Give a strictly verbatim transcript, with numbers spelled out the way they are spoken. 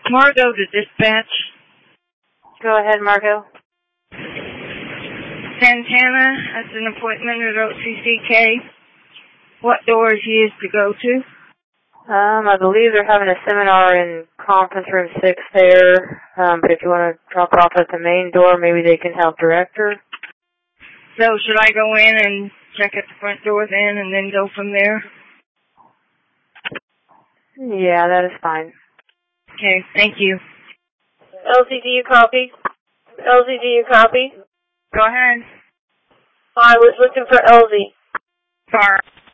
Margot to dispatch. Go ahead, Margot. Santana has an appointment at O C C K. What door is he is to go to? Um, I believe they're having a seminar in conference room six there. Um, but if you want to drop off at the main door, maybe they can help direct her. So should I go in and check at the front door then and then go from there? Yeah, that is fine. Okay, thank you. Elsie, do you copy? Elsie, do you copy? Go ahead. I was looking for Elsie. Sorry.